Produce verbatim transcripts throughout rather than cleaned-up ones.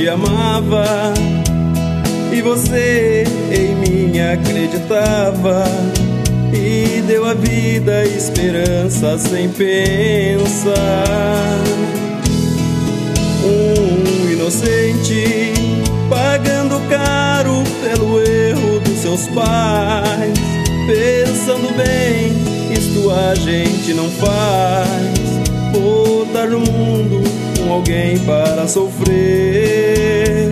te amava e você em mim acreditava e deu a vida esperança sem pensar. Um inocente pagando caro pelo erro dos seus pais, pensando bem, isto a gente não faz. Botar no mundo com alguém para sofrer.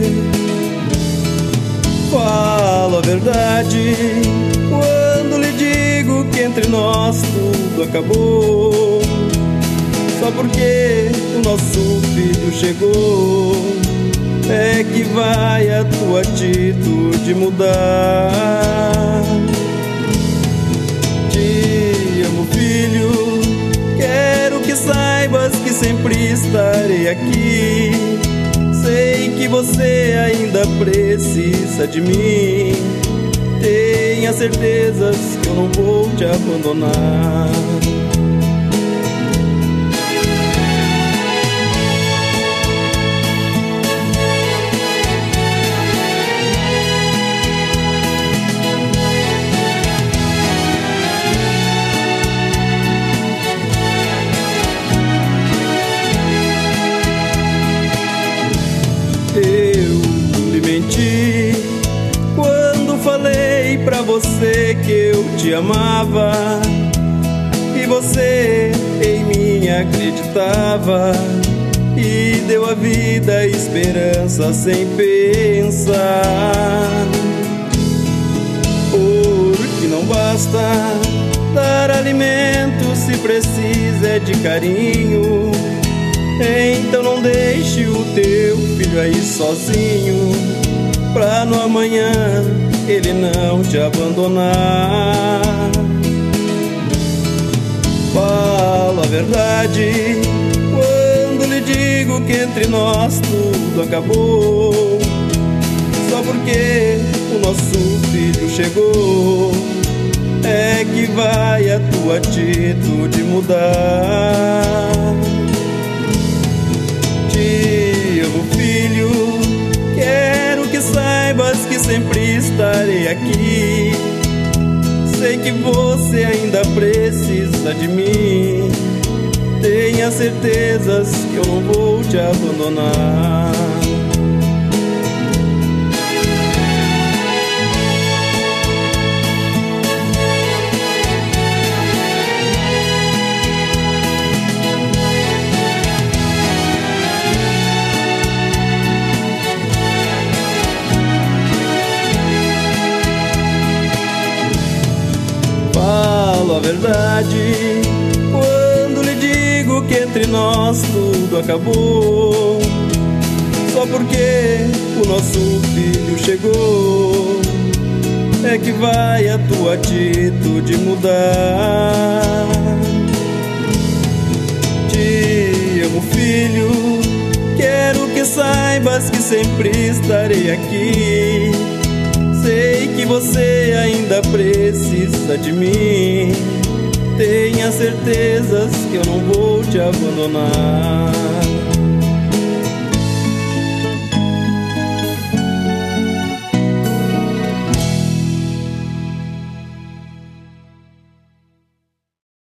Falo a verdade quando lhe digo que entre nós tudo acabou, só porque o nosso filho chegou. É que vai a tua atitude mudar. Te amo, filho, quero que saibas que sempre estarei aqui. Sei que você ainda precisa de mim. Tenha certezas que eu não vou te abandonar. Eu lhe menti quando falei pra você que eu te amava e você em mim acreditava e deu a vida esperança sem pensar. Porque não basta dar alimento, se precisa é de carinho. Então não deixe o teu filho aí sozinho, pra no amanhã ele não te abandonar. Falo a verdade quando lhe digo que entre nós tudo acabou, só porque o nosso filho chegou. É que vai a tua atitude mudar. Te amo, filho, quero que saibas que sempre estarei aqui. Sei que você ainda precisa de mim. Tenha certezas que eu não vou te abandonar. Falo a verdade quando lhe digo que entre nós tudo acabou, só porque o nosso filho chegou. É que vai a tua atitude mudar. Te amo, filho, quero que saibas que sempre estarei aqui. Sei que você ainda precisa de mim. Tenha certezas que eu não vou te abandonar.